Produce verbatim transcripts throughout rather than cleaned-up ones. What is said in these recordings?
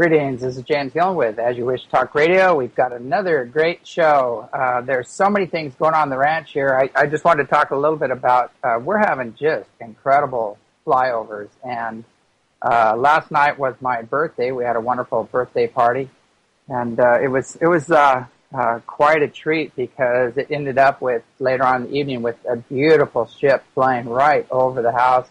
Greetings, this is James Gillen with As You Wish Talk Radio. We've got another great show. Uh, there's so many things going on in the ranch here. I, I just wanted to talk a little bit about, uh, we're having just incredible flyovers. And uh, last night was my birthday. We had a wonderful birthday party. And uh, it was it was uh, uh, quite a treat because it ended up with, later on in the evening, with a beautiful ship flying right over the house.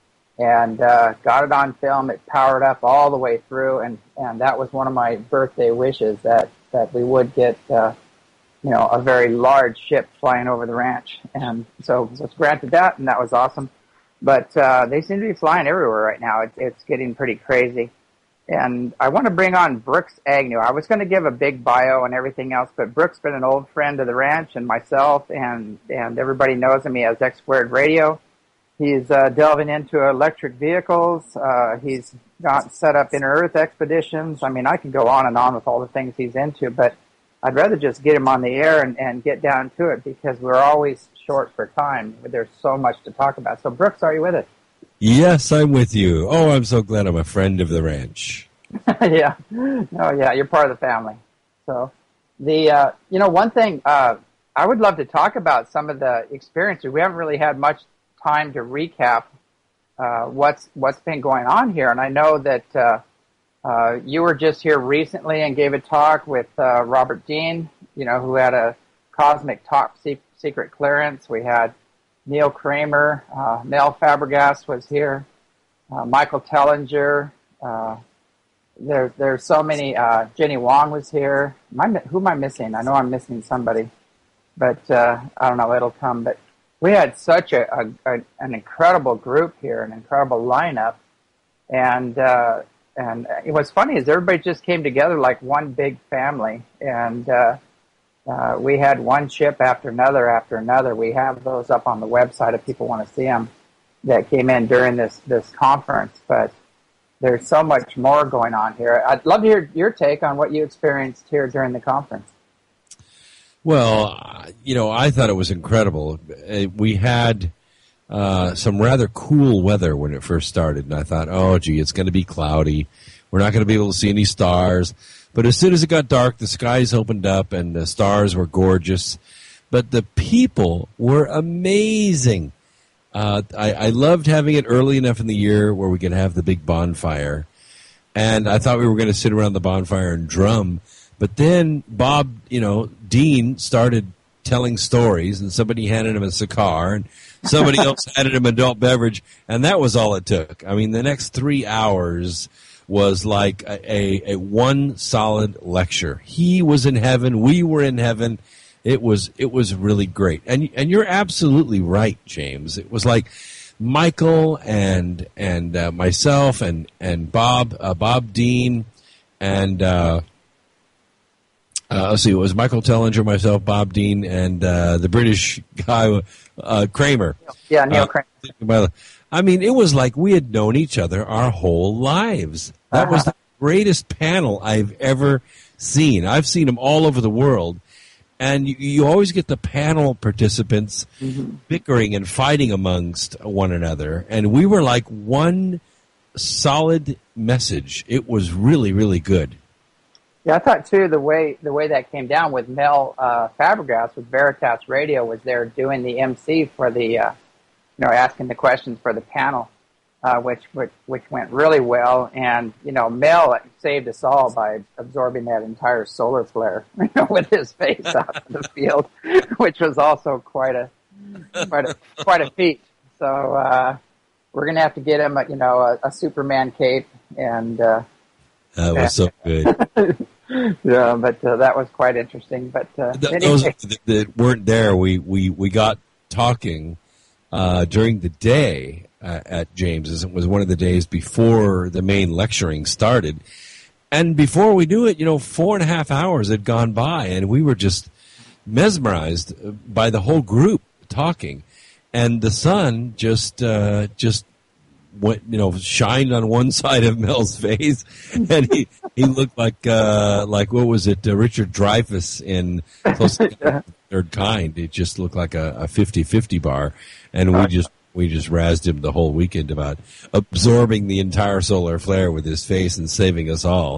And uh, got it on film. It powered up all the way through, and, and that was one of my birthday wishes, that, that we would get, uh, you know, a very large ship flying over the ranch. And so was granted that, and that was awesome. But uh, they seem to be flying everywhere right now. It's, it's getting pretty crazy. And I want to bring on Brooks Agnew. I was going to give a big bio and everything else, but Brooks been an old friend of the ranch and myself, and, and everybody knows him. He has X Squared Radio. He's uh, delving into electric vehicles. Uh, he's got set up inner Earth expeditions. I mean, I can go on and on with all the things he's into, but I'd rather just get him on the air and, and get down to it because we're always short for time. There's so much to talk about. So, Brooks, are you with us? Yes, I'm with you. Oh, I'm so glad I'm a friend of the ranch. Yeah. Oh, yeah, you're part of the family. So, the uh, you know, one thing uh, I would love to talk about some of the experiences. We haven't really had much time to recap uh, what's what's been going on here, and I know that uh, uh, you were just here recently and gave a talk with uh, Robert Dean, you know, who had a cosmic top se- secret clearance. We had Neil Kramer, uh, Mel Fabregas was here, uh, Michael Tellinger. Uh, there, there's so many. Uh, Jenny Wong was here. Am I, who am I missing? I know I'm missing somebody, but uh, I don't know. It'll come, but. We had such a, a, a an incredible group here, an incredible lineup, and uh, and what's funny is everybody just came together like one big family, and uh, uh, we had one ship after another after another. We have those up on the website if people want to see them that came in during this this conference, but there's so much more going on here. I'd love to hear your take on what you experienced here during the conference. Well, you know, I thought it was incredible. We had uh, some rather cool weather when it first started, and I thought, oh, gee, it's going to be cloudy. We're not going to be able to see any stars. But as soon as it got dark, the skies opened up, and the stars were gorgeous. But the people were amazing. Uh, I, I loved having it early enough in the year where we could have the big bonfire. And I thought we were going to sit around the bonfire and drum. But then Bob, you know, Dean started telling stories, and somebody handed him a cigar, and somebody else handed him an adult beverage, and that was all it took. I mean, the next three hours was like a, a, a one solid lecture. He was in heaven, we were in heaven. It was it was really great, and and you're absolutely right, James. It was like Michael and and uh, myself and and Bob uh, Bob Dean and. Uh, Uh, let's see, it was Michael Tellinger, myself, Bob Dean, and uh, the British guy, uh, Kramer. Yeah, Neil Kramer. Uh, I mean, it was like we had known each other our whole lives. That uh-huh. was the greatest panel I've ever seen. I've seen them all over the world, and you, you always get the panel participants mm-hmm. bickering and fighting amongst one another, and we were like one solid message. It was really, really good. Yeah, I thought too the way the way that came down with Mel uh, Fabregas with Veritas Radio was there doing the M C for the, uh, you know, asking the questions for the panel, uh, which, which which went really well. And you know, Mel saved us all by absorbing that entire solar flare, you know, with his face out in the field, which was also quite a quite a quite a feat. So uh, we're gonna have to get him, a, you know, a, a Superman cape and. Uh, that was so good. Yeah, but uh, that was quite interesting. But uh, Th- anyway. those that, that weren't there, we, we, we got talking uh, during the day uh, at James's. It was one of the days before the main lecturing started. And before we knew it, you know, four and a half hours had gone by, and we were just mesmerized by the whole group talking. And the sun just uh, just went, you know, shined on one side of Mel's face, and he he looked like uh, like what was it, uh, Richard Dreyfuss in Close to the Third Kind. It just looked like a, a fifty-fifty bar, and we just we just razzed him the whole weekend about absorbing the entire solar flare with his face and saving us all.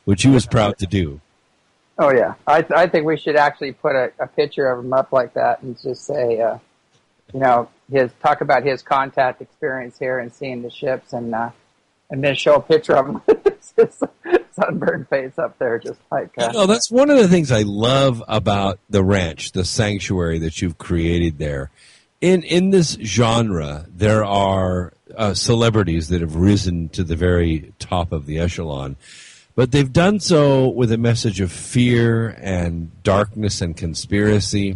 which he was proud to do. Oh, yeah. I, I think we should actually put a, a picture of him up like that and just say, uh, you know, his talk about his contact experience here and seeing the ships, and uh, and then show a picture of him with his sunburned face up there, just like. Uh, you know, that's one of the things I love about the ranch, the sanctuary that you've created there. In in this genre, there are uh, celebrities that have risen to the very top of the echelon, but they've done so with a message of fear and darkness and conspiracy.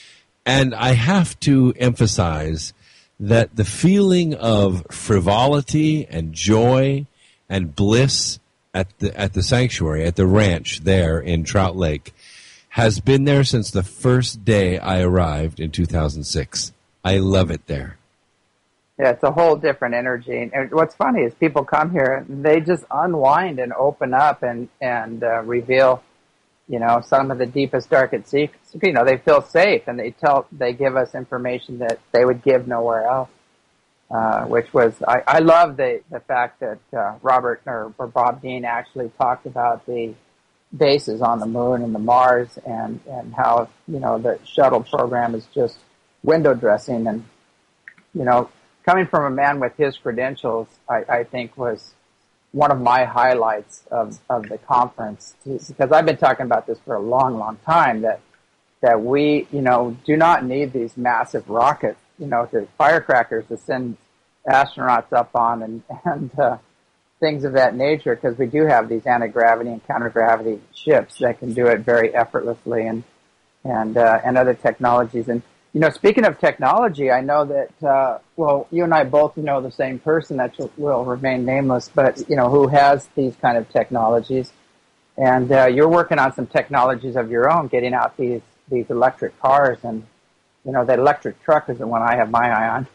And I have to emphasize that the feeling of frivolity and joy and bliss at the at the sanctuary, at the ranch there in Trout Lake, has been there since the first day I arrived in two thousand six. I love it there. Yeah, it's a whole different energy. And what's funny is people come here, and they just unwind and open up and, and uh, reveal, you know, some of the deepest, darkest secrets. You know, they feel safe, and they tell, they give us information that they would give nowhere else. Uh, which was, I, I love the, the fact that uh, Robert or, or Bob Dean actually talked about the bases on the moon and the Mars, and, and how, you know, the shuttle program is just window dressing. And, you know, coming from a man with his credentials, I, I think was one of my highlights of, of the conference, because I've been talking about this for a long, long time, that that we, you know, do not need these massive rockets, you know, to firecrackers to send astronauts up on and, and uh, things of that nature, because we do have these anti-gravity and counter-gravity ships that can do it very effortlessly, and and uh, and other technologies. And, you know, speaking of technology, I know that, uh, well, you and I both know the same person that will remain nameless, but, you know, who has these kind of technologies. And uh, you're working on some technologies of your own, getting out these, these electric cars. And, you know, that electric truck is the one I have my eye on.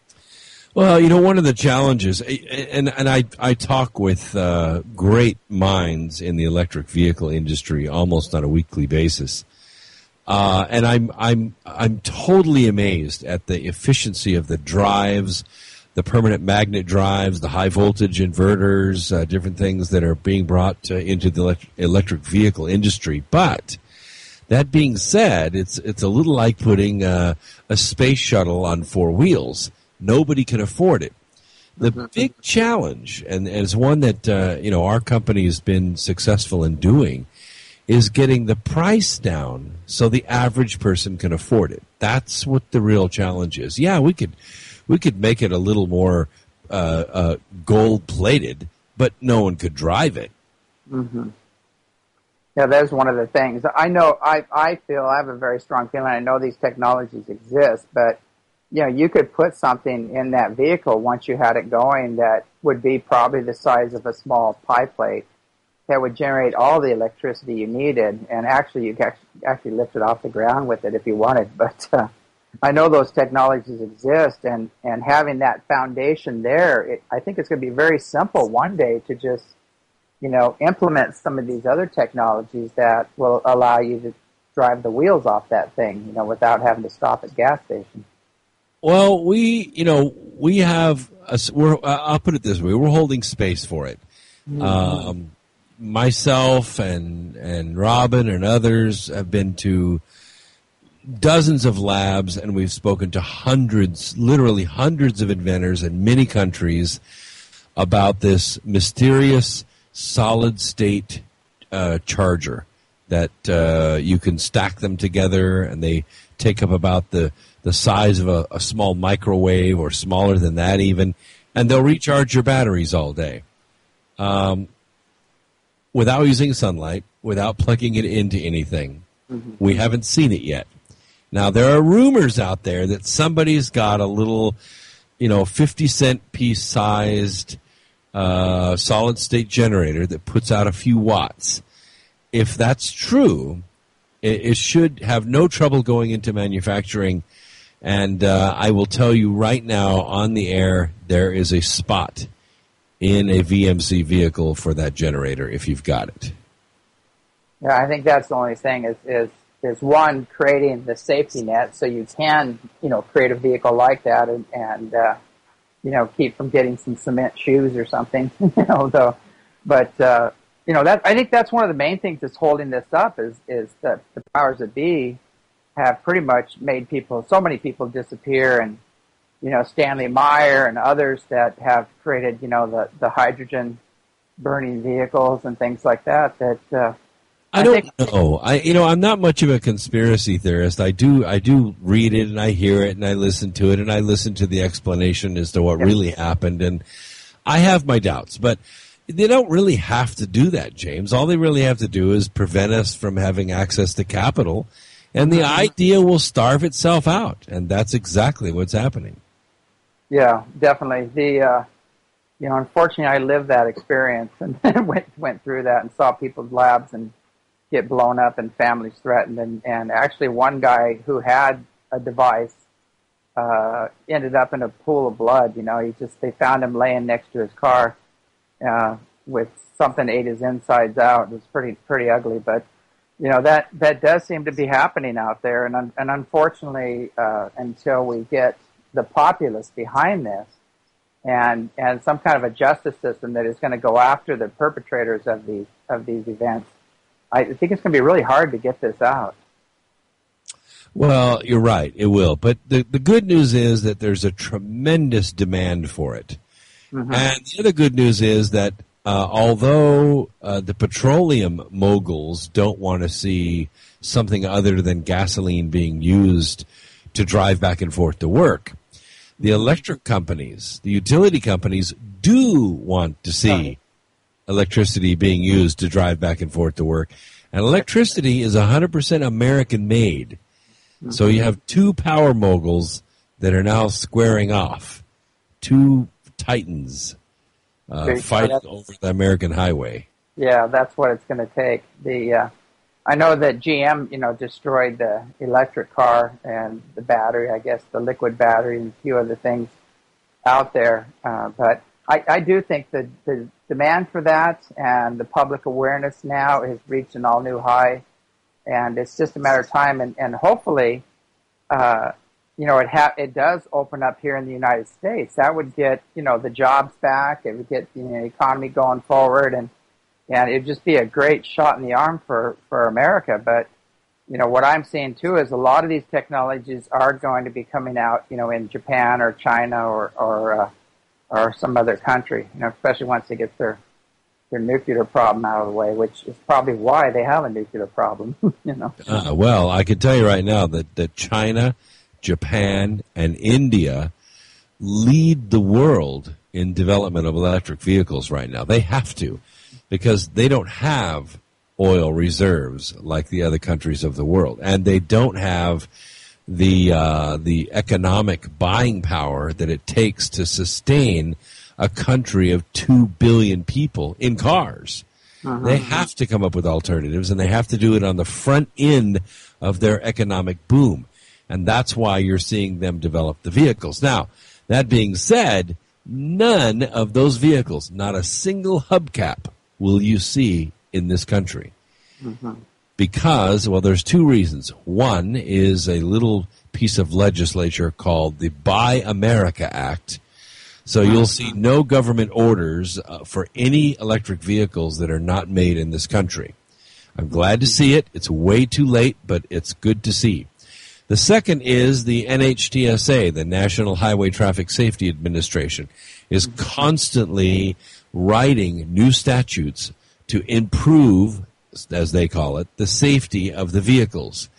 Well, you know, one of the challenges, and, and I, I talk with uh, great minds in the electric vehicle industry almost on a weekly basis. Uh, and I'm I'm I'm totally amazed at the efficiency of the drives, the permanent magnet drives, the high voltage inverters, uh, different things that are being brought uh, into the elect- electric vehicle industry. But that being said, it's it's a little like putting uh, a space shuttle on four wheels. Nobody can afford it. The mm-hmm. big challenge, and, and it's one that uh, you know our company has been successful in doing, is getting the price down so the average person can afford it. That's what the real challenge is. Yeah, we could we could make it a little more uh, uh, gold-plated, but no one could drive it. Mm-hmm. Yeah, that's one of the things. I know, I, I feel, I have a very strong feeling, I know these technologies exist, but, you know, you could put something in that vehicle once you had it going that would be probably the size of a small pie plate, that would generate all the electricity you needed, and actually you could actually lift it off the ground with it if you wanted. But uh, I know those technologies exist, and, and having that foundation there, it, I think it's going to be very simple one day to just, you know, implement some of these other technologies that will allow you to drive the wheels off that thing, you know, without having to stop at gas stations. Well, we, you know, we have, a, we're, I'll put it this way, we're holding space for it. Mm-hmm. Um, myself and, and Robin and others have been to dozens of labs, and we've spoken to hundreds, literally hundreds of inventors in many countries about this mysterious solid-state uh, charger that uh, you can stack them together, and they take up about the, the size of a, a small microwave or smaller than that even, and they'll recharge your batteries all day. Um, without using sunlight, without plugging it into anything. Mm-hmm. We haven't seen it yet. Now, there are rumors out there that somebody's got a little, you know, fifty cent piece sized uh, solid state generator that puts out a few watts. If that's true, it, it should have no trouble going into manufacturing. And uh, I will tell you right now on the air, there is a spot in a V M C vehicle for that generator if you've got it. Yeah, I think that's the only thing is, is, is one, creating the safety net so you can, you know, create a vehicle like that and, and uh, you know, keep from getting some cement shoes or something, you know, though. But, uh, you know, that I think that's one of the main things that's holding this up is is that the powers that be have pretty much made people, so many people disappear, and you know, Stanley Meyer and others that have created, you know, the the hydrogen burning vehicles and things like that. That uh, I, I don't think, know. I you know, I'm not much of a conspiracy theorist. I do I do read it and I hear it and I listen to it and I listen to the explanation as to what yeah. really happened, and I have my doubts, but they don't really have to do that, James. All they really have to do is prevent us from having access to capital, and the idea will starve itself out, and that's exactly what's happening. Yeah, definitely. The uh, you know, unfortunately, I lived that experience and went went through that and saw people's labs and get blown up and families threatened, and and actually one guy who had a device uh, ended up in a pool of blood. You know, he just they found him laying next to his car. Uh, with something ate his insides out. It was pretty pretty ugly, but you know that that does seem to be happening out there, and un- and unfortunately, uh, until we get the populace behind this, and and some kind of a justice system that is going to go after the perpetrators of these of these events, I think it's going to be really hard to get this out. Well, you're right, it will. But the the good news is that there's a tremendous demand for it. Mm-hmm. And the other good news is that uh, although uh, the petroleum moguls don't want to see something other than gasoline being used to drive back and forth to work, the electric companies, the utility companies, do want to see electricity being used to drive back and forth to work. And electricity is one hundred percent American-made. Mm-hmm. So you have two power moguls that are now squaring off. Two titans uh, fighting over the American highway. Yeah, that's what it's going to take. The uh, I know that G M, you know, destroyed the electric car and the battery, I guess the liquid battery and a few other things out there. Uh, but I, I do think that the demand for that and the public awareness now has reached an all-new high, and it's just a matter of time. And, and hopefully, uh, you know, it ha- it does open up here in the United States. That would get, you know, the jobs back. It would get the you know, economy going forward, and and it'd just be a great shot in the arm for, for America. But, you know, what I'm seeing too is a lot of these technologies are going to be coming out, you know, in Japan or China or or uh, or some other country. You know, especially once they get their their nuclear problem out of the way, which is probably why they have a nuclear problem. you know. Uh, well, I can tell you right now that that China, Japan, and India lead the world in development of electric vehicles right now. They have to, because they don't have oil reserves like the other countries of the world, and they don't have the uh, the economic buying power that it takes to sustain a country of two billion people in cars. Uh-huh. They have to come up with alternatives, and they have to do it on the front end of their economic boom. And that's why you're seeing them develop the vehicles. Now, that being said, none of those vehicles, not a single hubcap, will you see in this country. Mm-hmm. Because, well, there's two reasons. One is a little piece of legislature called the Buy America Act. So you'll see no government orders uh, for any electric vehicles that are not made in this country. I'm glad to see it. It's way too late, but it's good to see. The second is the N H T S A, the National Highway Traffic Safety Administration, is constantly writing new statutes to improve, as they call it, the safety of the vehicles.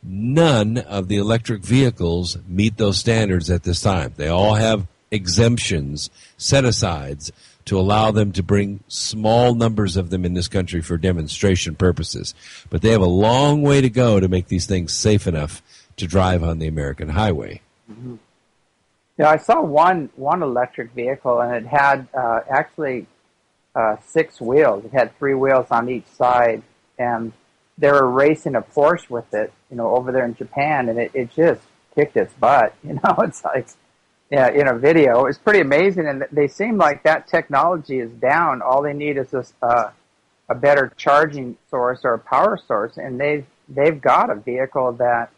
None of the electric vehicles meet those standards at this time. They all have exemptions, set-asides, to allow them to bring small numbers of them in this country for demonstration purposes. But they have a long way to go to make these things safe enough to drive on the American highway. Mm-hmm. Yeah, I saw one one electric vehicle, and it had uh, actually uh, six wheels. It had three wheels on each side, and they were racing a Porsche with it, you know, over there in Japan, and it, it just kicked its butt. You know, it's like, yeah, in a video, it was pretty amazing, and they seem like that technology is down. All they need is this, uh, a better charging source or a power source, and they've they've got a vehicle that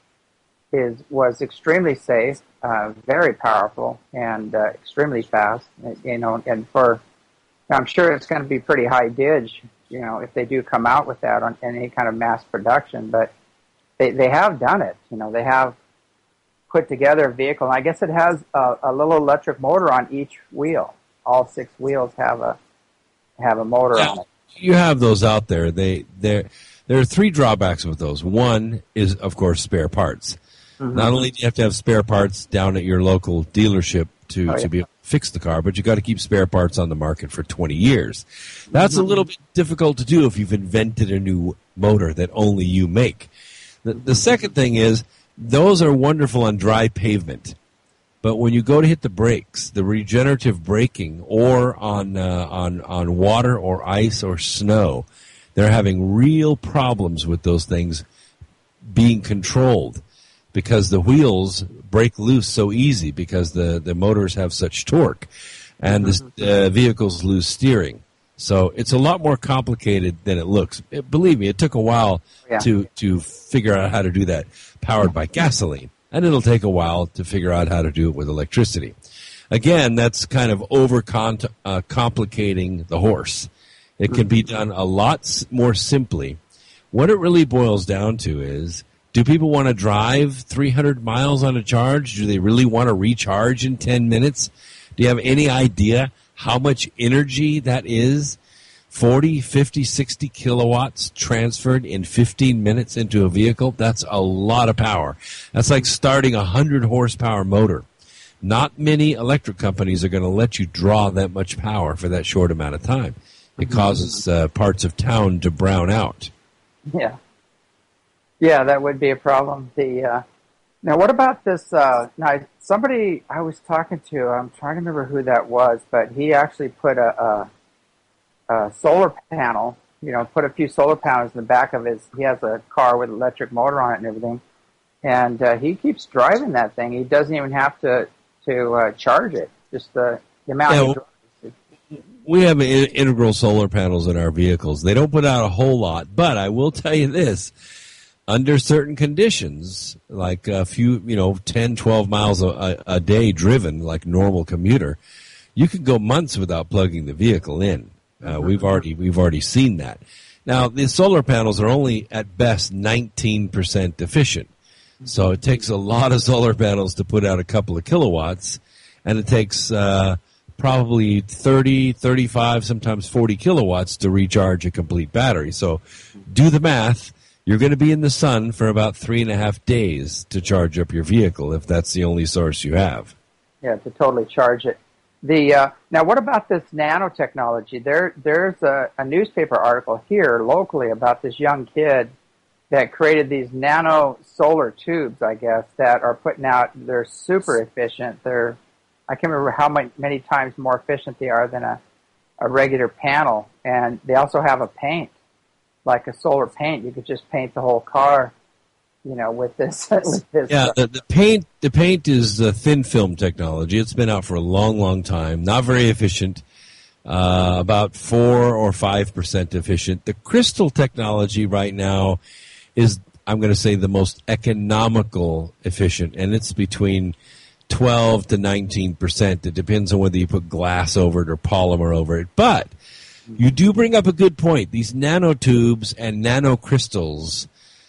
is was extremely safe, uh, very powerful, and uh, extremely fast. You know, and for I'm sure it's going to be pretty high dig, you know, if they do come out with that on any kind of mass production. But they they have done it. You know, they have put together a vehicle. And I guess it has a, a little electric motor on each wheel. All six wheels have a have a motor yeah, on it. You have those out there. They there there are three drawbacks with those. One is, of course, spare parts. Mm-hmm. Not only do you have to have spare parts down at your local dealership to, oh, yeah. to be able to fix the car, but you got to keep spare parts on the market for twenty years. That's mm-hmm. a little bit difficult to do if you've invented a new motor that only you make. The, the second thing is, those are wonderful on dry pavement. But when you go to hit the brakes, the regenerative braking, or on uh, on on water or ice or snow, they're having real problems with those things being controlled because the wheels break loose so easy because the, the motors have such torque, and the uh, vehicles lose steering. So it's a lot more complicated than it looks. It, believe me, it took a while yeah. to to figure out how to do that powered by gasoline. And it'll take a while to figure out how to do it with electricity. Again, that's kind of over uh, complicating the horse. It can be done a lot more simply. What it really boils down to is, do people want to drive three hundred miles on a charge? Do they really want to recharge in ten minutes? Do you have any idea how much energy that is? forty, fifty, sixty kilowatts transferred in fifteen minutes into a vehicle, that's a lot of power. That's like starting a one hundred horsepower motor. Not many electric companies are going to let you draw that much power for that short amount of time. It causes uh, parts of town to brown out. Yeah. Yeah, that would be a problem. The uh, Now, what about this? Uh, now, somebody I was talking to, I'm trying to remember who that was, but he actually put a... a Uh, solar panel, you know, put a few solar panels in the back of his, he has a car with an electric motor on it and everything, and uh, he keeps driving that thing. He doesn't even have to, to uh, charge it, just the, the amount yeah, he drives. We have in- integral solar panels in our vehicles. They don't put out a whole lot, but I will tell you this, under certain conditions, like a few, you know, ten, twelve miles a, a day driven, like normal commuter, you could go months without plugging the vehicle in. Uh, we've already we've already seen that. Now, the solar panels are only at best nineteen percent efficient, so it takes a lot of solar panels to put out a couple of kilowatts, and it takes uh, probably thirty, thirty-five, sometimes forty kilowatts to recharge a complete battery. So, do the math. You're going to be in the sun for about three and a half days to charge up your vehicle if that's the only source you have. Yeah, to totally charge it. The uh, now, what about this nanotechnology? There, there's a, a newspaper article here locally about this young kid that created these nano solar tubes, I guess, that are putting out. They're super efficient. They're, I can't remember how many, many times more efficient they are than a, a regular panel. And they also have a paint, like a solar paint. You could just paint the whole car, you know, with this. with this yeah, the, the paint the paint is uh, thin film technology. It's been out for a long, long time. Not very efficient. Uh, about four or five percent efficient. The crystal technology right now is, I'm going to say, the most economical efficient, and it's between twelve to nineteen percent. It depends on whether you put glass over it or polymer over it. But you do bring up a good point. These nanotubes and nanocrystals.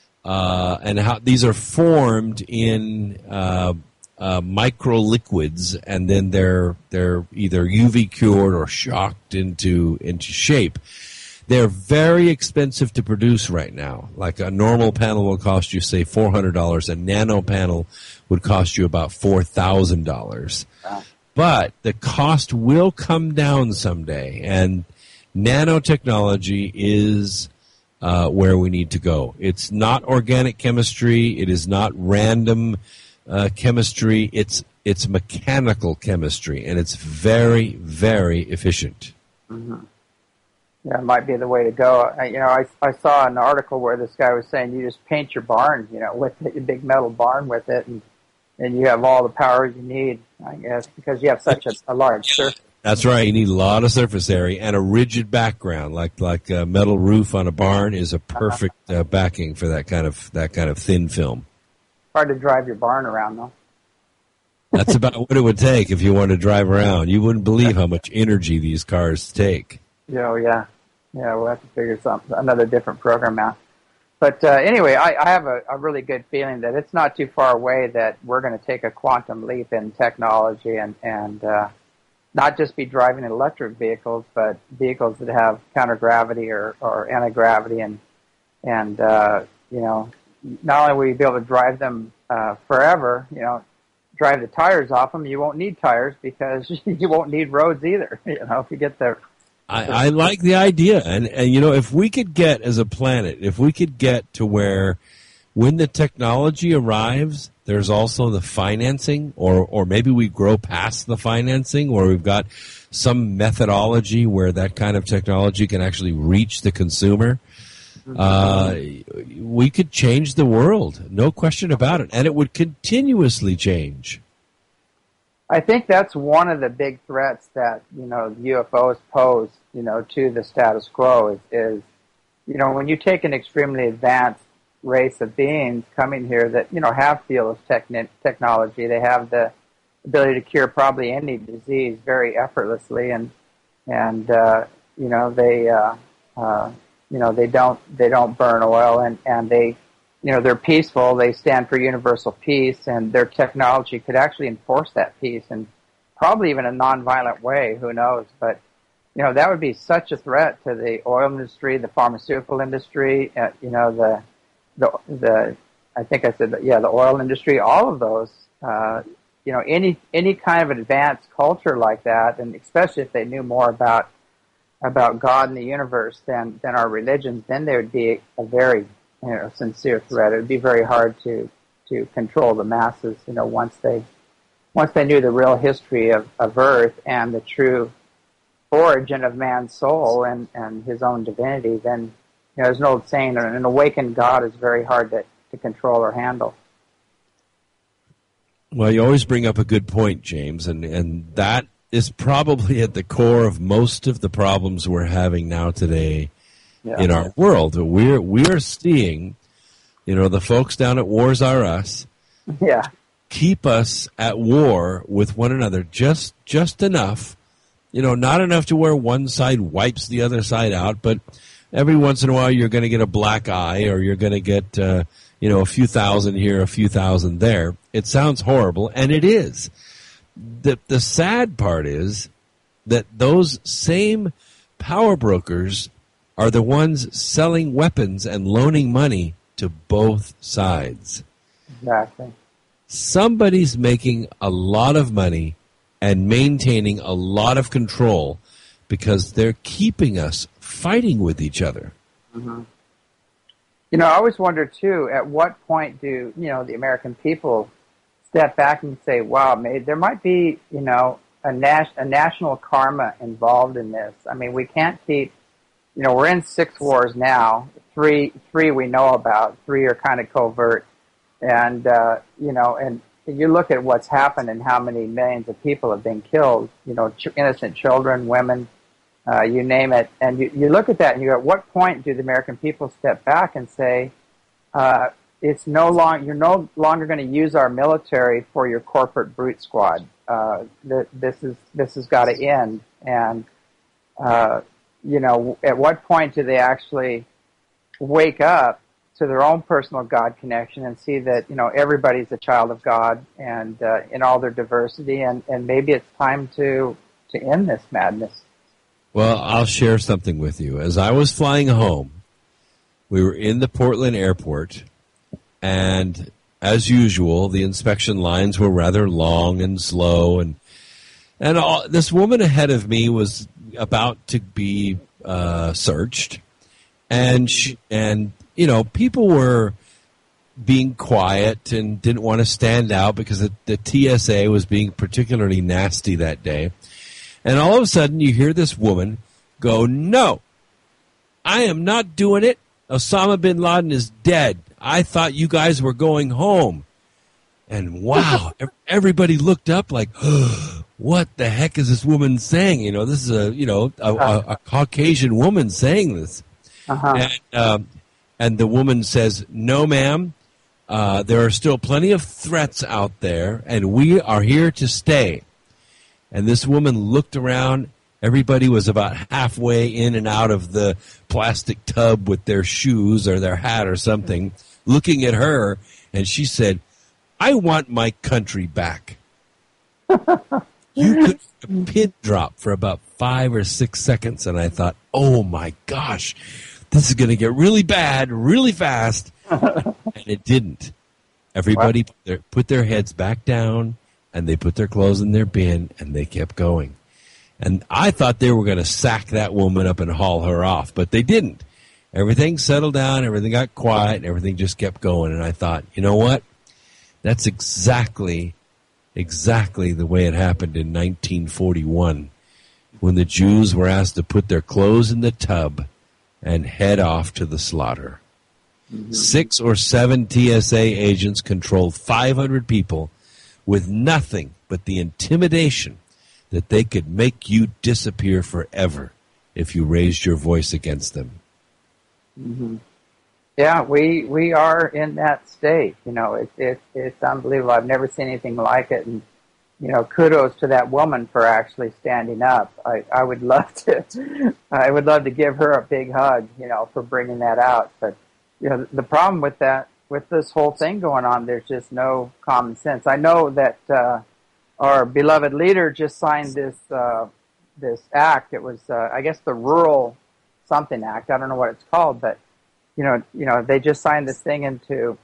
Uh, and how these are formed in uh, uh, microliquids, and then they're they're either U V cured or shocked into into shape. They're very expensive to produce right now. Like a normal panel will cost you, say, four hundred dollars. A nano panel would cost you about four thousand dollars. Wow. But the cost will come down someday, and nanotechnology is Uh, where we need to go. It's not organic chemistry. It is not random uh, chemistry. It's it's mechanical chemistry, and it's very, very efficient. Mm-hmm. Yeah, it might be the way to go. I, you know, I I saw an article where this guy was saying you just paint your barn, you know, with it, your big metal barn with it, and and you have all the power you need, I guess, because you have such a, a large surface. That's right. You need a lot of surface area and a rigid background, like like a metal roof on a barn is a perfect uh, backing for that kind of that kind of thin film. Hard to drive your barn around, though. That's about what it would take if you wanted to drive around. You wouldn't believe how much energy these cars take. Oh yeah, Yeah, we'll have to figure some another different program out. But uh, anyway, I, I have a, a really good feeling that it's not too far away that we're going to take a quantum leap in technology and and uh, not just be driving electric vehicles, but vehicles that have counter gravity or, or anti gravity, and and uh, you know, not only will you be able to drive them uh, forever, you know, drive the tires off them, you won't need tires because you won't need roads either. You know, if you get the I, I like the idea, and, and you know, if we could get as a planet, if we could get to where when the technology arrives, there's also the financing, or or maybe we grow past the financing, or we've got some methodology where that kind of technology can actually reach the consumer. Uh, we could change the world, no question about it, and it would continuously change. I think that's one of the big threats that, you know, U F Os pose, you know, to the status quo is, is, you know, when you take an extremely advanced race of beings coming here that, you know, have field of techn- technology, they have the ability to cure probably any disease very effortlessly, and, and, uh, you know, they, uh, uh, you know, they don't, they don't burn oil, and, and they, you know, they're peaceful. They stand for universal peace, and their technology could actually enforce that peace, and probably even a nonviolent way. Who knows? But you know, that would be such a threat to the oil industry, the pharmaceutical industry. Uh, you know, the the the. I think I said that, yeah, the oil industry. All of those. Uh, you know, any any kind of advanced culture like that, and especially if they knew more about about God and the universe than than our religions, then there would be a very you know, sincere threat. It would be very hard to, to control the masses, you know, once they, once they knew the real history of, of Earth and the true origin of man's soul and, and his own divinity, then, you know, there's an old saying, an awakened God is very hard to, to control or handle. Well, you always bring up a good point, James, and, and that is probably at the core of most of the problems we're having now today. Yeah. In our world, we're we're seeing, you know, the folks down at Wars R Us, yeah, keep us at war with one another just just enough, you know, not enough to where one side wipes the other side out, but every once in a while you're going to get a black eye, or you're going to get, uh, you know, a few thousand here, a few thousand there. It sounds horrible, and it is. The the sad part is that those same power brokers are the ones selling weapons and loaning money to both sides. Exactly. Somebody's making a lot of money and maintaining a lot of control because they're keeping us fighting with each other. Mm-hmm. You know, I always wonder, too, at what point do, you know, the American people step back and say, wow, maybe there might be, you know, a, nas- a national karma involved in this. I mean, we can't keep You know, we're in six wars now. Three, three we know about. Three are kind of covert, and uh, you know, and you look at what's happened and how many millions of people have been killed. You know, ch- innocent children, women, uh, you name it. And you, you look at that, and you go, at what point do the American people step back and say, uh, "It's no long. You're no longer going to use our military for your corporate brute squad. Uh, th- this is this has got to end." And uh, you know, at what point do they actually wake up to their own personal God connection and see that, you know, everybody's a child of God and uh, in all their diversity, and, and maybe it's time to to end this madness. Well, I'll share something with you. As I was flying home, we were in the Portland airport, and as usual, the inspection lines were rather long and slow, and and all, this woman ahead of me was about to be uh, searched, and she, and you know, people were being quiet and didn't want to stand out because the, the T S A was being particularly nasty that day. And all of a sudden, you hear this woman go, "No, I am not doing it. Osama bin Laden is dead. I thought you guys were going home." And wow, everybody looked up like, oh, what the heck is this woman saying? You know, this is a, you know, a, a, a Caucasian woman saying this. Uh-huh. And, um, and the woman says, "No, ma'am, uh, there are still plenty of threats out there, and we are here to stay." And this woman looked around Everybody was about halfway in and out of the plastic tub with their shoes or their hat or something, looking at her, and she said, "I want my country back." You could a pin drop for about five or six seconds, and I thought, oh my gosh, this is going to get really bad really fast. And it didn't. Everybody put their, put their heads back down, and they put their clothes in their bin, and they kept going. And I thought they were going to sack that woman up and haul her off, but they didn't. Everything settled down, everything got quiet, and everything just kept going. And I thought, you know what? That's exactly, exactly the way it happened in nineteen forty-one, when the Jews were asked to put their clothes in the tub and head off to the slaughter. Mm-hmm. Six or seven T S A agents controlled five hundred people with nothing but the intimidation that they could make you disappear forever if you raised your voice against them. Mm-hmm. Yeah, we we are in that state. You know, it's it, it's unbelievable. I've never seen anything like it, and you know, kudos to that woman for actually standing up. I, I would love to, I would love to give her a big hug, you know, for bringing that out. But you know, the problem with that, with this whole thing going on, there's just no common sense. I know that uh, our beloved leader just signed this uh, this act. It was, uh, I guess, the Rural Something Act. I don't know what it's called, but you know, you know, they just signed this thing into,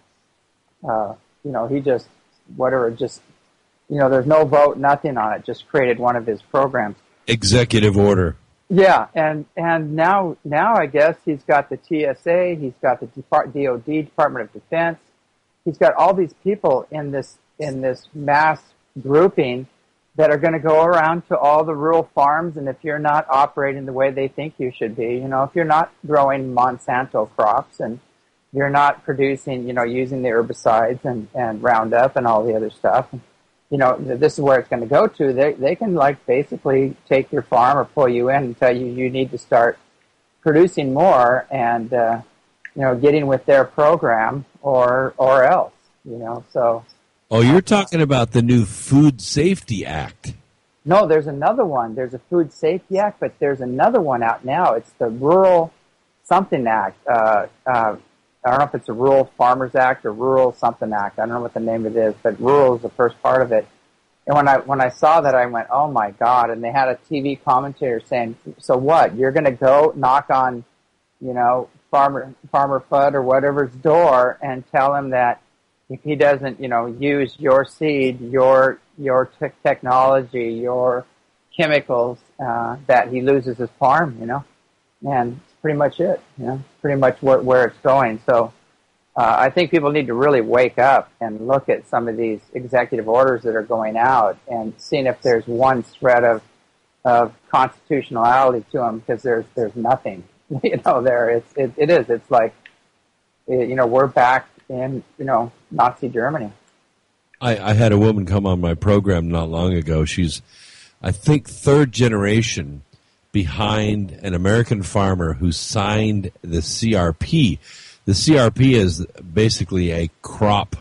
uh, you know, he just whatever, just. You know, there's no vote, nothing on it. Just created one of his programs. Executive order. Yeah, and and now now I guess he's got the T S A, he's got the Depart- D O D, Department of Defense. He's got all these people in this in this mass grouping that are going to go around to all the rural farms. And if you're not operating the way they think you should be, you know, if you're not growing Monsanto crops and you're not producing, you know, using the herbicides and and Roundup and all the other stuff. You know, this is where it's going to go to. They they can, like, basically take your farm or pull you in and tell you you need to start producing more and, uh, you know, getting with their program or or else, you know, so. Oh, you're talking about the new Food Safety Act. No, there's another one. There's a Food Safety Act, but there's another one out now. It's the Rural Something Act. Uh, uh, I don't know if it's a Rural Farmers Act or Rural Something Act. I don't know what the name of it is, but rural is the first part of it. And when I when I saw that, I went, oh, my God. And they had a T V commentator saying, so what? You're going to go knock on, you know, Farmer Farmer Fudd or whatever's door and tell him that if he doesn't, you know, use your seed, your your te- technology, your chemicals, uh, that he loses his farm, you know? And pretty much it, you know, pretty much where, where it's going. So uh, I think people need to really wake up and look at some of these executive orders that are going out and seeing if there's one thread of of constitutionality to them, because there's there's nothing, you know, there. It's it, it is. It's like, it, you know, we're back in, you know, Nazi Germany. I, I had a woman come on my program not long ago. She's, I think, third generation behind an American farmer who signed the C R P. The C R P is basically a crop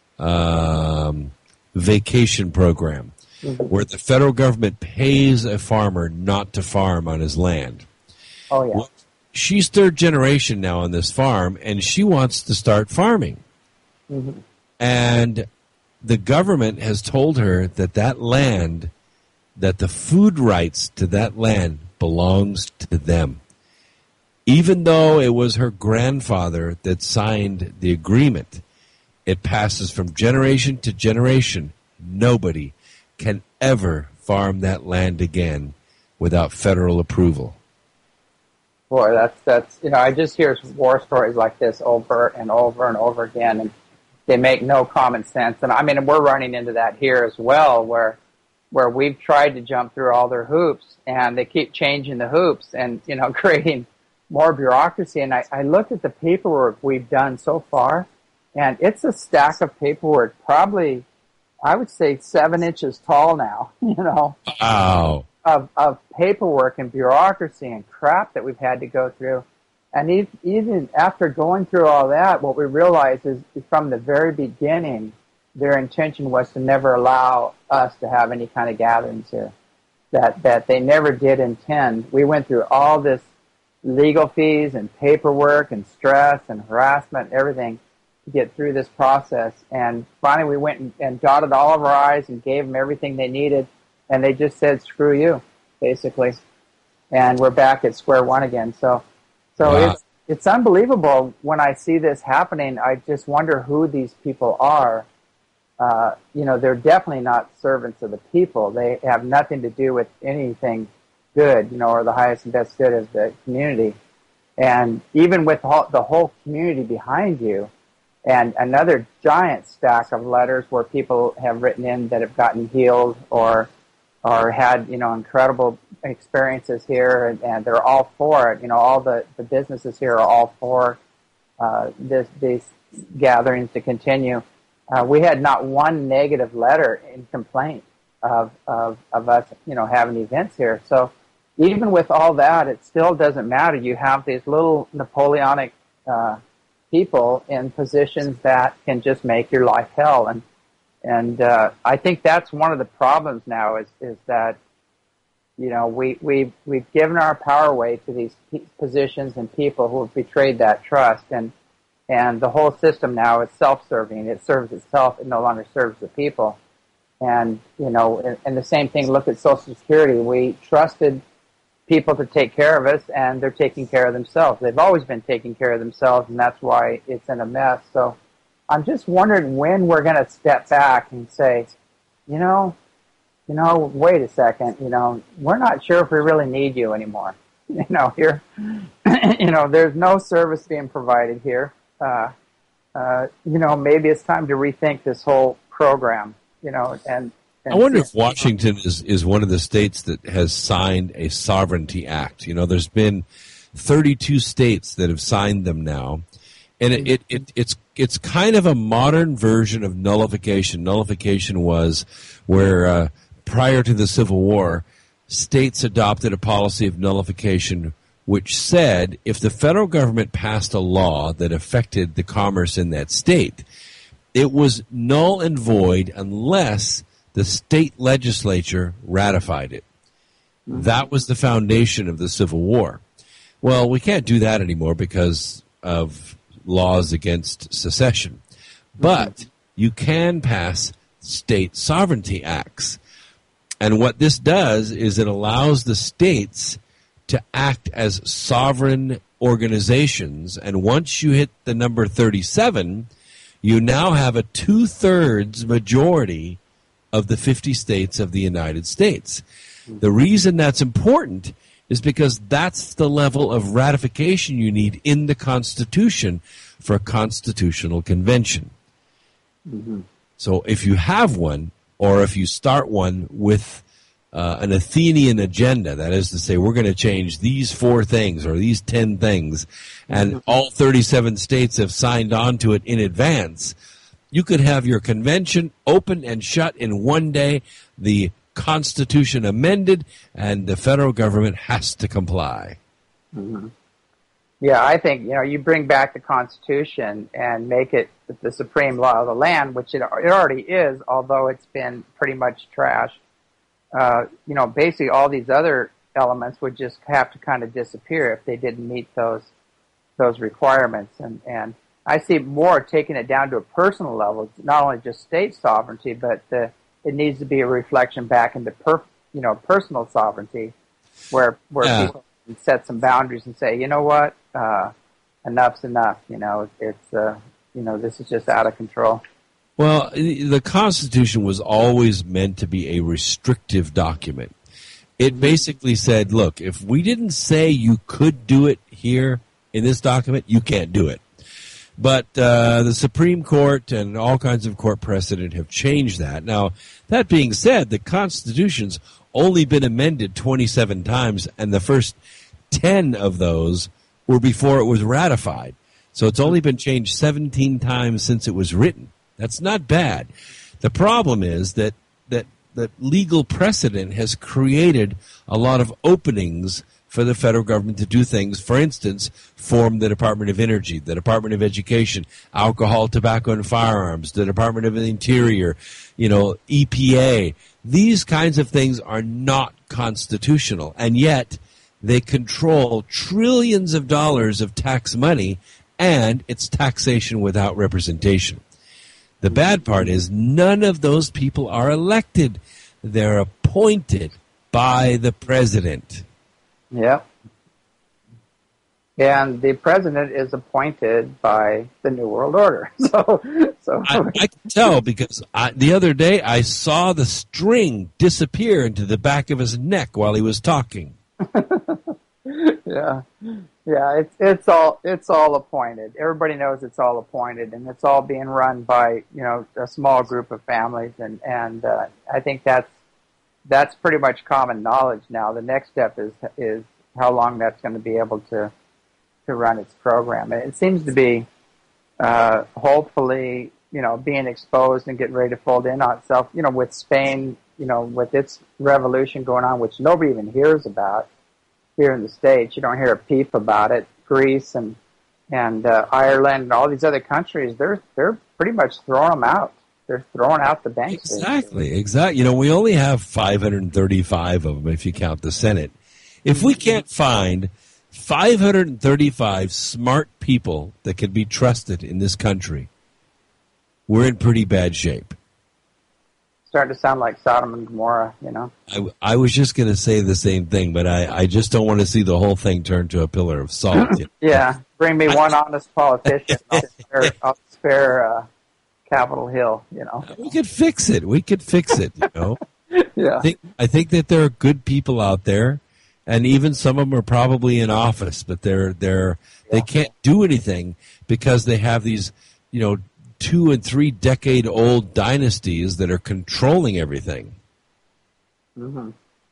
um, vacation program mm-hmm. where the federal government pays a farmer not to farm on his land. Oh, yeah. Well, she's third generation now on this farm, and she wants to start farming. Mm-hmm. And the government has told her that that land, that the food rights to that land belongs to them. Even though it was her grandfather that signed the agreement, it passes from generation to generation. Nobody can ever farm that land again without federal approval. Boy, that's, that's, you know, I just hear war stories like this over and over and over again, and they make no common sense. And I mean, we're running into that here as well, where where we've tried to jump through all their hoops, and they keep changing the hoops and, you know, creating more bureaucracy. And I, I looked at the paperwork we've done so far, and it's a stack of paperwork, probably, I would say, seven inches tall now, you know, wow. of, of paperwork and bureaucracy and crap that we've had to go through. And even after going through all that, what we realized is from the very beginning, their intention was to never allow us to have any kind of gatherings here. that, that they never did intend. We went through all this legal fees and paperwork and stress and harassment and everything to get through this process. And finally we went and, and dotted all of our I's and gave them everything they needed. And they just said, screw you, basically. And we're back at square one again. So, so wow. it's, it's unbelievable when I see this happening. I just wonder who these people are. Uh, you know, they're definitely not servants of the people. They have nothing to do with anything good, you know, or the highest and best good of the community. And even with the whole community behind you, and another giant stack of letters where people have written in that have gotten healed or or had, you know, incredible experiences here, and, and they're all for it. You know, all the, the businesses here are all for uh, this, these gatherings to continue. Uh, we had not one negative letter in complaint of, of, of us, you know, having events here. So even with all that, it still doesn't matter. You have these little Napoleonic uh, people in positions that can just make your life hell. And and uh, I think that's one of the problems now is is that, you know, we we we've given our power away to these positions and people who have betrayed that trust, and and the whole system now is self-serving. It serves itself. It no longer serves the people. And you know, and, and the same thing. Look at Social Security. We trusted people to take care of us, and they're taking care of themselves. They've always been taking care of themselves, and that's why it's in a mess. So I'm just wondering when we're going to step back and say, you know, you know, wait a second, you know, we're not sure if we really need you anymore. You know, here, you know, there's no service being provided here. Uh, uh, you know, maybe it's time to rethink this whole program, you know, and I wonder if Washington is, is one of the states that has signed a sovereignty act. You know, there's been thirty-two states that have signed them now, and it, it, it it's it's kind of a modern version of nullification. Nullification was where uh, prior to the Civil War, states adopted a policy of nullification, which said if the federal government passed a law that affected the commerce in that state, it was null and void unless the state legislature ratified it. Mm-hmm. That was the foundation of the Civil War. Well, we can't do that anymore because of laws against secession. But mm-hmm. you can pass state sovereignty acts. And what this does is it allows the states to act as sovereign organizations. And once you hit the number thirty-seven, you now have a two-thirds majority of the fifty states of the United States. The reason that's important is because that's the level of ratification you need in the Constitution for a constitutional convention. Mm-hmm. So if you have one, or if you start one with uh, an Athenian agenda, that is to say, we're going to change these four things or these ten things, and mm-hmm. all thirty-seven states have signed on to it in advance, you could have your convention open and shut in one day, the Constitution amended, and the federal government has to comply. Mm-hmm. Yeah, I think, you know, you bring back the Constitution and make it the supreme law of the land, which it, it already is, although it's been pretty much trashed. Uh, you know, basically all these other elements would just have to kind of disappear if they didn't meet those those requirements. And, and I see more taking it down to a personal level, not only just state sovereignty, but the, it needs to be a reflection back into per, you know, personal sovereignty, where where yeah. people can set some boundaries and say, you know what, uh, enough's enough. You know, it's uh, you know, this is just out of control. Well, the Constitution was always meant to be a restrictive document. It basically said, look, if we didn't say you could do it here in this document, you can't do it. But uh, the Supreme Court and all kinds of court precedent have changed that. Now, that being said, the Constitution's only been amended twenty-seven times, and the first ten of those were before it was ratified. So it's only been changed seventeen times since it was written. That's not bad. The problem is that, that, that legal precedent has created a lot of openings for the federal government to do things. For instance, form the Department of Energy, the Department of Education, Alcohol, Tobacco, and Firearms, the Department of the Interior, you know, E P A. These kinds of things are not constitutional, and yet they control trillions of dollars of tax money, and it's taxation without representation. The bad part is none of those people are elected. They're appointed by the president. Yep. And the president is appointed by the New World Order. So, so I, I can tell because I, the other day I saw the string disappear into the back of his neck while he was talking. yeah, yeah. It's it's all it's all appointed. Everybody knows it's all appointed, and it's all being run by you know a small group of families. And and uh, I think that's that's pretty much common knowledge now. The next step is is how long that's going to be able to. to run its program. It seems to be, uh, hopefully, you know, being exposed and getting ready to fold in on itself, you know, with Spain, you know, with its revolution going on, which nobody even hears about here in the States. You don't hear a peep about it. Greece and, and, uh, Ireland and all these other countries, they're, they're pretty much throwing them out. They're throwing out the banks. Exactly, exactly. You know, we only have five hundred thirty-five of them if you count the Senate. If we can't find five hundred thirty-five smart people that can be trusted in this country, we're in pretty bad shape. Starting to sound like Sodom and Gomorrah, you know. I, I was just going to say the same thing, but I, I just don't want to see the whole thing turn to a pillar of salt. You know? Yeah, bring me one honest politician. I'll spare, I'll spare uh, Capitol Hill, you know. We could fix it. We could fix it, you know. Yeah. I think, I think that there are good people out there. And even some of them are probably in office, but they're they're they can't do anything because they have these, you know, two and three decade old dynasties that are controlling everything. Mm-hmm.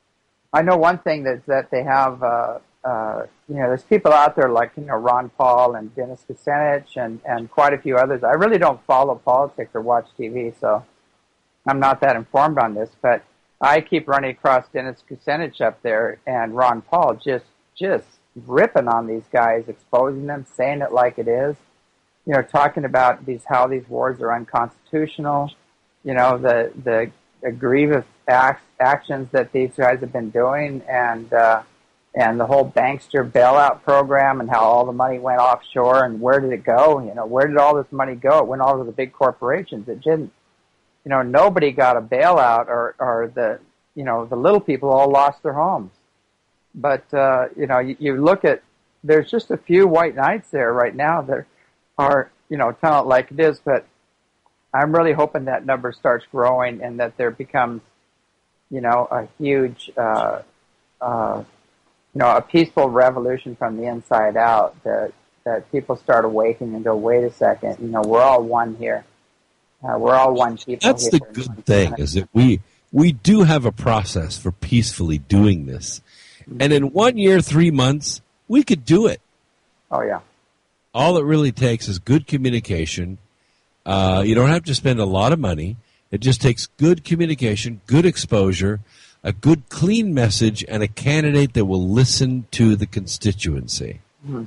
I know one thing that that they have. Uh, uh, you know, there's people out there like you know Ron Paul and Dennis Kucinich and and quite a few others. I really don't follow politics or watch T V, so I'm not that informed on this, but. I keep running across Dennis Kucinich up there and Ron Paul just just ripping on these guys, exposing them, saying it like it is. You know, talking about these how these wars are unconstitutional. You know, the the, the grievous acts, actions that these guys have been doing, and uh, and the whole bankster bailout program, and how all the money went offshore, and where did it go? You know, where did all this money go? It went all to the big corporations. It didn't. You know, nobody got a bailout, or, or the, you know, the little people all lost their homes. But, uh, you know, you, you look at, there's just a few white knights there right now that are, you know, telling it like it is, but I'm really hoping that number starts growing and that there becomes, you know, a huge, uh, uh, you know, a peaceful revolution from the inside out, that, that people start awakening and go, wait a second, you know, we're all one here. Uh, we're all one people. That's the good thing, is that we we do have a process for peacefully doing this. And in one year, three months, we could do it. Oh, yeah. All it really takes is good communication. Uh, you don't have to spend a lot of money. It just takes good communication, good exposure, a good, clean message, and a candidate that will listen to the constituency. Mm-hmm.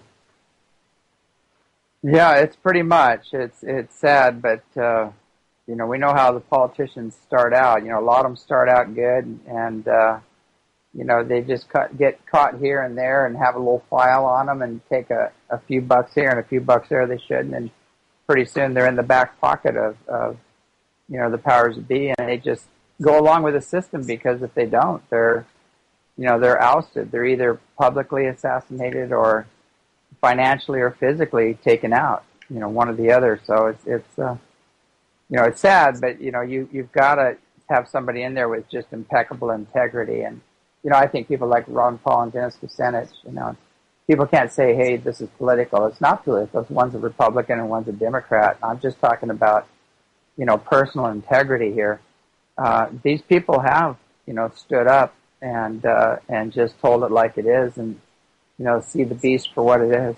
Yeah, it's pretty much. It's it's sad, but... Uh, You know, we know how the politicians start out. You know, a lot of them start out good, and uh, you know they just cut, get caught here and there, and have a little file on them, and take a, a few bucks here and a few bucks there they shouldn't, and pretty soon they're in the back pocket of, of you know the powers that be, and they just go along with the system because if they don't, they're you know they're ousted. They're either publicly assassinated or financially or physically taken out. You know, one or the other. So it's it's. Uh, You know, it's sad, but, you know, you, you've got to have somebody in there with just impeccable integrity. And, you know, I think people like Ron Paul and Dennis Kucinich, you know, people can't say, hey, this is political. It's not political. One's a Republican and one's a Democrat. I'm just talking about, you know, personal integrity here. Uh, these people have, you know, stood up and, uh, and just told it like it is and, you know, see the beast for what it is.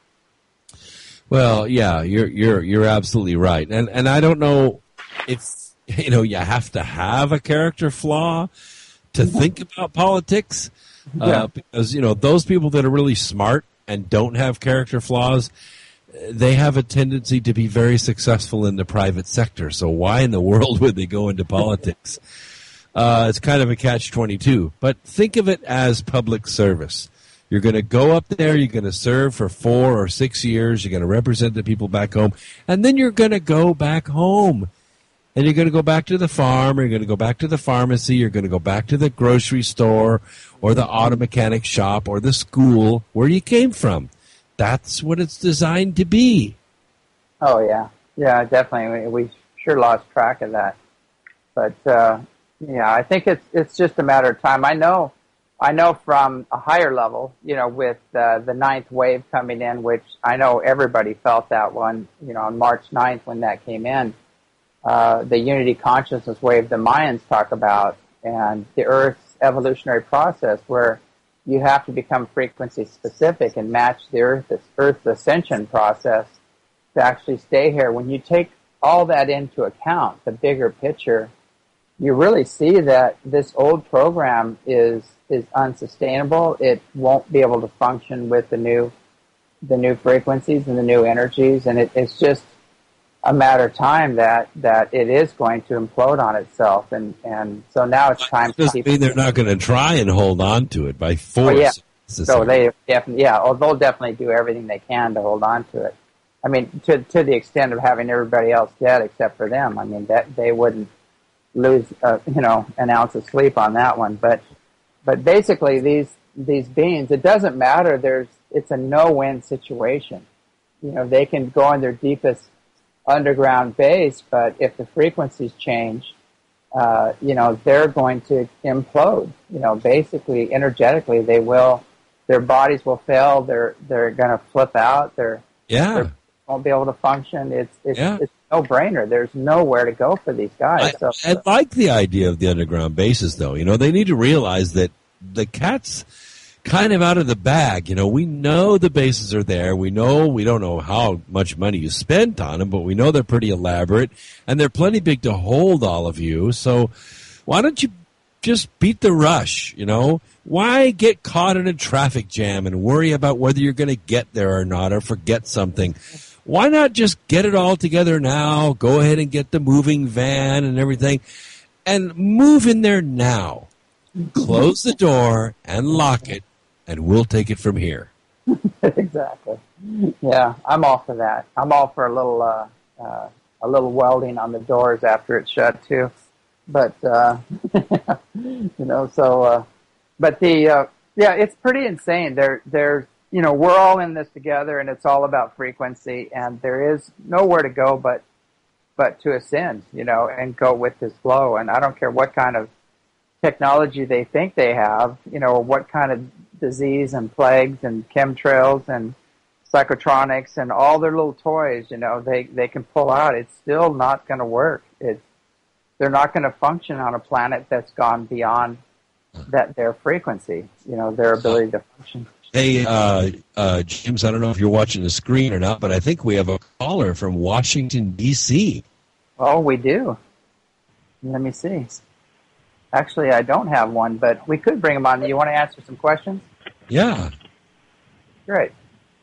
Well, yeah, you're you're you're absolutely right, and and I don't know if you know you have to have a character flaw to think about politics, Uh, Yeah. because, you know, those people that are really smart and don't have character flaws, they have a tendency to be very successful in the private sector. So why in the world would they go into politics? Uh, it's kind of a catch twenty-two. But think of it as public service. You're going to go up there, you're going to serve for four or six years, you're going to represent the people back home, and then you're going to go back home. And you're going to go back to the farm, or you're going to go back to the pharmacy, you're going to go back to the grocery store, or the auto mechanic shop, or the school where you came from. That's what it's designed to be. Oh, yeah. Yeah, definitely. We, we sure lost track of that. But, uh, yeah, I think it's it's just a matter of time. I know I know from a higher level, you know, with uh, the ninth wave coming in, which I know everybody felt that one, you know, on March ninth when that came in. Uh, the unity consciousness wave the Mayans talk about, and the Earth's evolutionary process where you have to become frequency specific and match the Earth's, Earth's ascension process to actually stay here. When you take all that into account, the bigger picture, you really see that this old program is is unsustainable. It won't be able to function with the new the new frequencies and the new energies, and it, it's just a matter of time that, that it is going to implode on itself, and, and so now it's time to keep. Mean they're not going to try and hold on to it by force. Oh, yeah. So they definitely, yeah, oh, they'll definitely do everything they can to hold on to it. I mean, to to the extent of having everybody else dead except for them. I mean, that they wouldn't lose, uh, you know, an ounce of sleep on that one. But but basically, these these beings, it doesn't matter. There's it's a no-win situation. You know, they can go in their deepest underground base, but if the frequencies change, uh, you know, they're going to implode. You know, basically, energetically, they will. Their bodies will fail. They're they're going to flip out. They're yeah. They won't be able to function. It's it's, yeah. it's no brainer. There's nowhere to go for these guys. I, so, I like the idea of the underground bases, though. You know, they need to realize that the cat's kind of out of the bag. You know, we know the bases are there. We know we don't know how much money you spent on them, but we know they're pretty elaborate and they're plenty big to hold all of you. So why don't you just beat the rush? You know, why get caught in a traffic jam and worry about whether you're going to get there or not, or forget something? Why not just get it all together now? Go ahead and get the moving van and everything and move in there now. Close the door and lock it, and we'll take it from here. Exactly. Yeah, I'm all for that. I'm all for a little uh, uh, a little welding on the doors after it's shut too. But uh, you know, so uh, but the uh, yeah, it's pretty insane. There, there's you know, we're all in this together, and it's all about frequency, and there is nowhere to go but but to ascend, you know, and go with this flow. And I don't care what kind of technology they think they have, you know, what kind of disease and plagues and chemtrails and psychotronics and all their little toys, you know, they, they can pull out. It's still not going to work. It's, they're not going to function on a planet that's gone beyond that their frequency, you know, their ability to function. Hey, uh, uh, James, I don't know if you're watching the screen or not, but I think we have a caller from Washington, D C Oh, we do. Let me see. Actually, I don't have one, but we could bring him on. You want to answer some questions? Yeah. Great.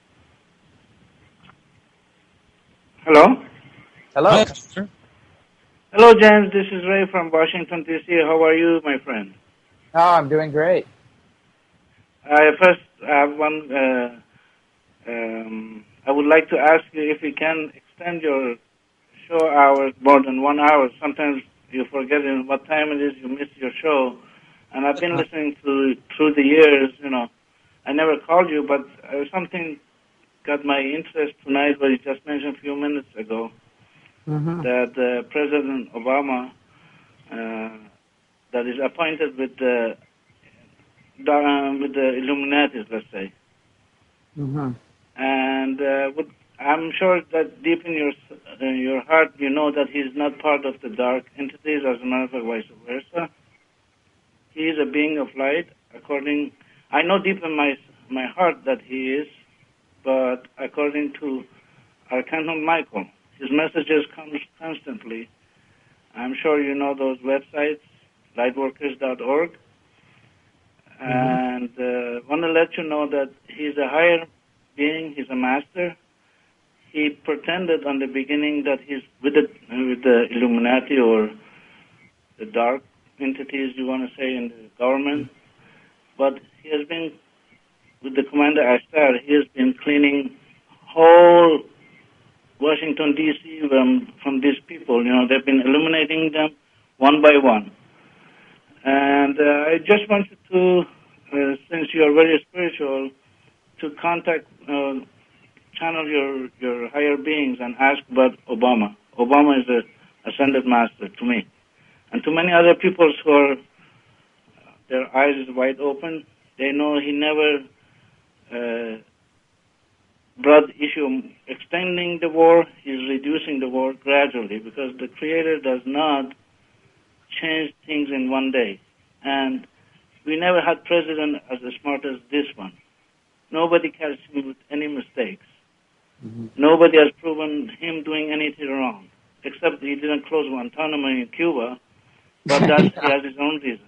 Hello? Hello. Hi, sir. Hello, James. This is Ray from Washington, D C How are you, my friend? Oh, I'm doing great. I first have one. Uh, um, I would like to ask you if you can extend your show hours more than one hour. Sometimes you forget in what time it is, you miss your show. And I've been listening to through the years, you know. I never called you, but uh, something got my interest tonight, what you just mentioned a few minutes ago, Mm-hmm. that uh, President Obama, uh, that is appointed with the, uh, with the Illuminatis, let's say. Mm-hmm. And uh, with, I'm sure that deep in your in your heart, you know that he's not part of the dark entities, as a matter of fact, vice versa. He is a being of light, according... I know deep in my my heart that he is, but according to Archangel Michael, his messages come constantly. I'm sure you know those websites, lightworkers dot org. and uh, want to let you know that he's a higher being. He's a master. He pretended on the beginning that he's with the with the Illuminati or the dark entities you want to say in the government, but he has been with the Commander Ashtar. He has been cleaning whole Washington D C from from these people. You know, they've been eliminating them one by one. And uh, I just wanted to, uh, since you are very spiritual, to contact, uh, channel your, your higher beings and ask about Obama. Obama is a ascended master to me. And to many other people who are, their eyes is wide open, they know he never uh, brought the issue of extending the war. He's reducing the war gradually because the Creator does not change things in one day. And we never had president as smart as this one. Nobody catches him with any mistakes. Mm-hmm. Nobody has proven him doing anything wrong, except he didn't close Guantanamo in Cuba, but that he has his own reason.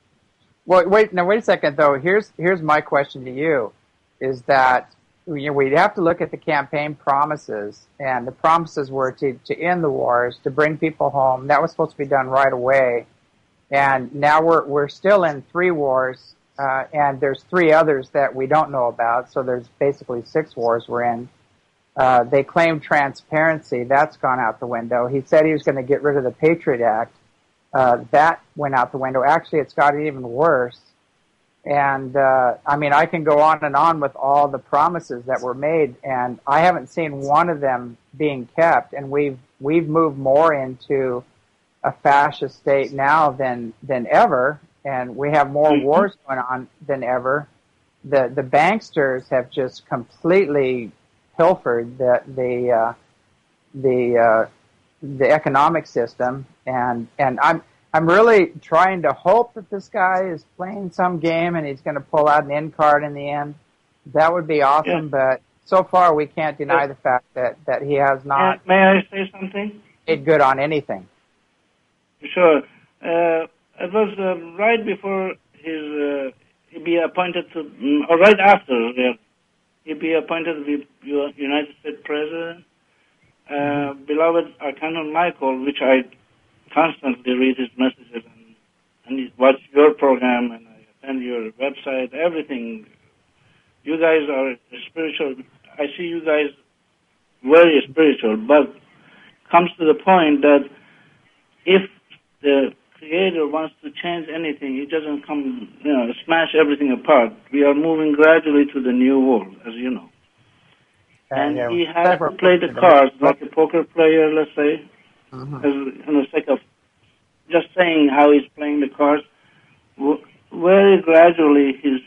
Well, wait, now wait a second, though. Here's here's my question to you, is that you know, we have to look at the campaign promises, and the promises were to, to end the wars, to bring people home. That was supposed to be done right away. And now we're we're still in three wars, uh, and there's three others that we don't know about, so there's basically six wars we're in. Uh, they claim transparency. That's gone out the window. He said he was going to get rid of the Patriot Act. Uh, that went out the window. Actually, it's gotten even worse. And, uh, I mean, I can go on and on with all the promises that were made, and I haven't seen one of them being kept. And we've, we've moved more into a fascist state now than, than ever, and we have more wars going on than ever. The, the banksters have just completely pilfered the, the, uh, the, uh, the economic system, and, and I'm, I'm really trying to hope that this guy is playing some game and he's going to pull out an end card in the end. That would be awesome, yeah. But so far we can't deny yeah. the fact that, that he has not May I say something? made good on anything. Sure. Uh, it was uh, right before his uh, he be appointed to, or right after uh, he be appointed to be United States President. Uh, mm-hmm. Beloved Archangel Michael, which I constantly read his messages and, and watch your program and I attend your website, everything. You guys are spiritual. I see you guys very spiritual, but comes to the point that if the Creator wants to change anything, he doesn't come, you know, smash everything apart. We are moving gradually to the new world, as you know. And yeah, he has to play the cards like a poker player, let's say, mm-hmm. as, in the sake of just saying how he's playing the cards. Very gradually, he's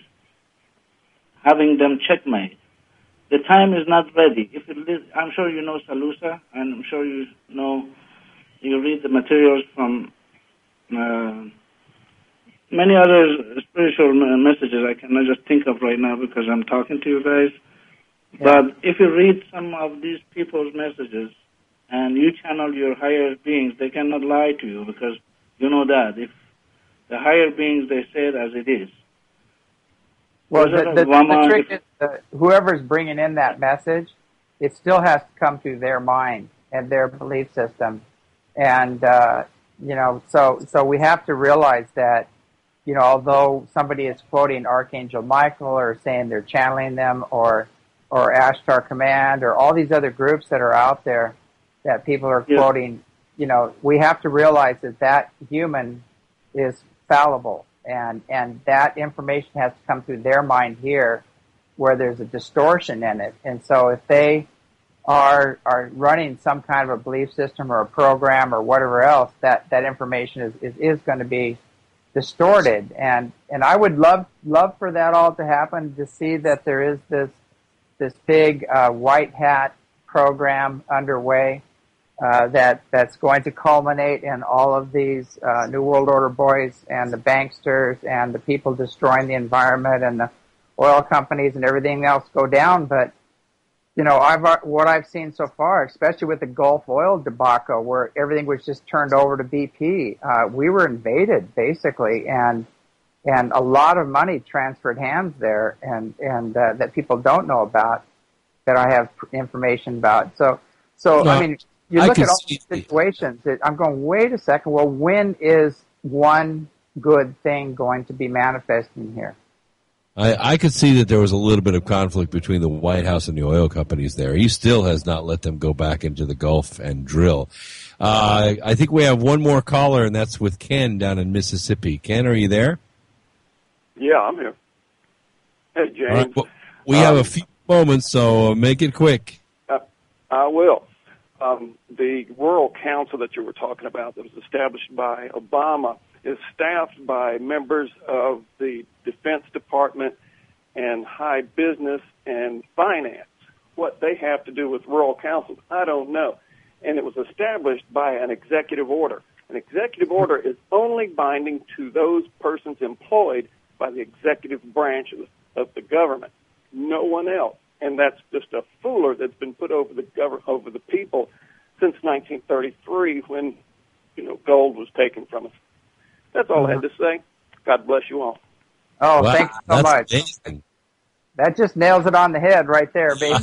having them checkmate. The time is not ready. If it is, I'm sure you know Salusa, and I'm sure you know, you read the materials from uh, many other spiritual messages I cannot just think of right now because I'm talking to you guys. Yeah. But if you read some of these people's messages and you channel your higher beings, they cannot lie to you because you know that. If the higher beings, they say it as it is. Well, the, the, the trick is uh, whoever's bringing in that message, it still has to come through their mind and their belief system. And, uh, you know, so so we have to realize that, you know, although somebody is quoting Archangel Michael or saying they're channeling them or or Ashtar Command or all these other groups that are out there that people are yeah. quoting, you know, we have to realize that that human is fallible. And and that information has to come through their mind here where there's a distortion in it. And so if they are are running some kind of a belief system or a program or whatever else, that, that information is, is, is going to be distorted. And and I would love love for that all to happen, to see that there is this this big uh, white hat program underway uh, that that's going to culminate in all of these uh, New World Order boys and the banksters and the people destroying the environment and the oil companies and everything else go down. But you know, I've what I've seen so far, especially with the Gulf oil debacle, where everything was just turned over to B P. Uh, we were invaded basically, and and a lot of money transferred hands there, and and uh, that people don't know about, that I have information about. So, so no, I mean, you I look can at all see these situations. That I'm going, wait a second. Well, when is one good thing going to be manifesting here? I, I could see that there was a little bit of conflict between the White House and the oil companies there. He still has not let them go back into the Gulf and drill. Uh, I think we have one more caller, and that's with Ken down in Mississippi. Ken, are you there? Yeah, I'm here. Hey, James. All right, well, we um, have a few moments, so make it quick. Uh, I will. Um, the Rural Council that you were talking about that was established by Obama is staffed by members of the Defense Department and high business and finance. What they have to do with rural councils, I don't know. And it was established by an executive order. An executive order is only binding to those persons employed by the executive branch of the, of the government, no one else. And that's just a fooler that's been put over the gov- over the people since nineteen thirty-three, when, you know, gold was taken from us. That's all I had to say. God bless you all. Oh, wow, thanks so much. Amazing. That just nails it on the head right there, baby.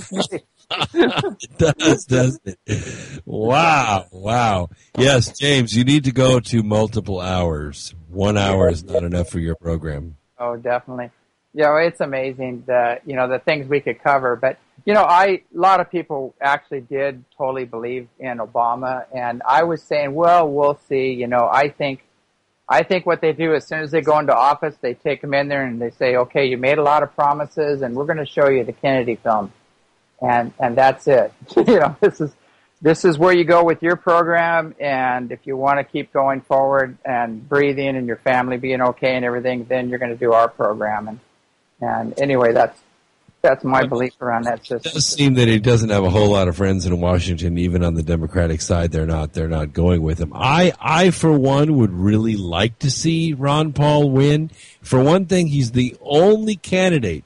It does, doesn't it? Wow, wow. Yes, James, you need to go to multiple hours. One hour is not enough for your program. Oh, definitely. Yeah, well, it's amazing the you know the things we could cover. But you know, I a lot of people actually did totally believe in Obama, and I was saying, well, we'll see. You know, I think. I think what they do as soon as they go into office, they take them in there and they say, okay, you made a lot of promises and we're going to show you the Kennedy film. And, and that's it. you know, this is, this is where you go with your program. And if you want to keep going forward and breathing and your family being okay and everything, then you're going to do our program. And, and anyway, that's, that's my belief around that system. It does seem that he doesn't have a whole lot of friends in Washington, even on the Democratic side. They're not, they're not going with him. I, I, for one, would really like to see Ron Paul win. For one thing, he's the only candidate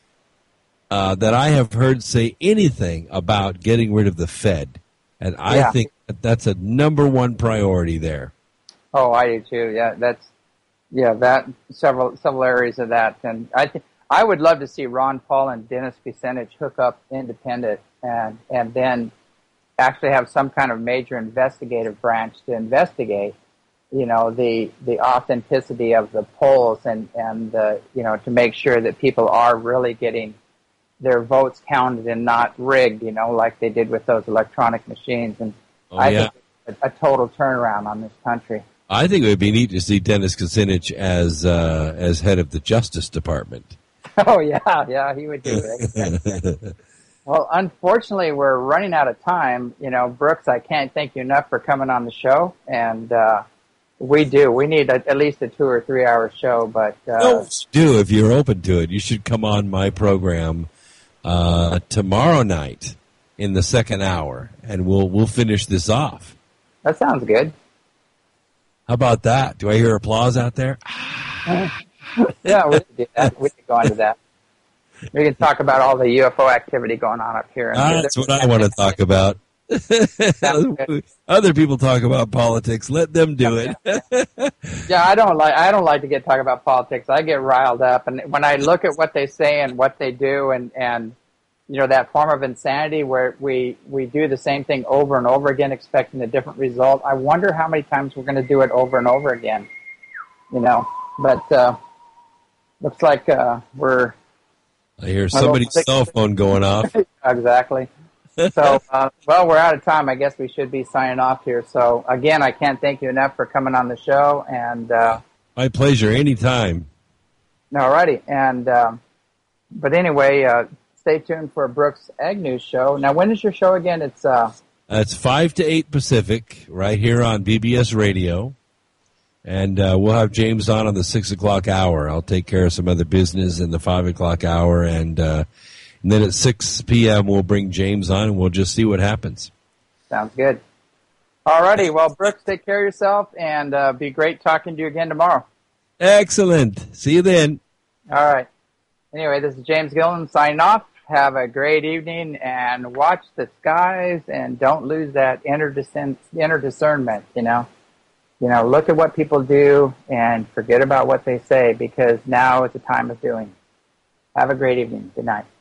uh, that I have heard say anything about getting rid of the Fed. And I yeah. think that that's a number one priority there. Oh, I do too. Yeah, that's, yeah, that, several, several areas of that. And I think, I would love to see Ron Paul and Dennis Kucinich hook up independent and and then actually have some kind of major investigative branch to investigate, you know, the the authenticity of the polls and and the, you know, to make sure that people are really getting their votes counted and not rigged, you know, like they did with those electronic machines. And oh, I yeah. think it's a, a total turnaround on this country. I think it would be neat to see Dennis Kucinich as uh, as head of the Justice Department. Oh, yeah, yeah, he would do it. Well, unfortunately, we're running out of time. You know, Brooks, I can't thank you enough for coming on the show. And uh, we do. We need a, at least a two or three hour show. But uh, no, do if you're open to it. You should come on my program uh, tomorrow night in the second hour, and we'll we'll finish this off. That sounds good. How about that? Do I hear applause out there? Yeah, we can do that. We can go into that. We can talk about all the U F O activity going on up here. That's what I want to talk about. Other people talk about politics. Let them do it. Yeah, I don't like. I don't like to get talk about politics. I get riled up, and when I look at what they say and what they do, and and you know that form of insanity where we we do the same thing over and over again, expecting a different result. I wonder how many times we're going to do it over and over again. You know, but. uh Looks like uh, we're... I hear somebody's I cell phone going off. Exactly. So, uh, well, we're out of time. I guess we should be signing off here. So, again, I can't thank you enough for coming on the show. And uh, my pleasure. Anytime. All righty. And, um, but anyway, uh, stay tuned for Brooks Agnew show. Now, when is your show again? It's... Uh, it's five to eight Pacific, right here on B B S Radio. And uh, we'll have James on on the six o'clock hour. I'll take care of some other business in the five o'clock hour. And, uh, and then at six p.m. we'll bring James on, and we'll just see what happens. Sounds good. All righty. Well, Brooks, take care of yourself, and uh, be great talking to you again tomorrow. Excellent. See you then. All right. Anyway, this is James Gillen signing off. Have a great evening, and watch the skies, and don't lose that inner, discern- inner discernment, you know. you know, look at what people do and forget about what they say, because now is the time of doing. Have a great evening. Good night.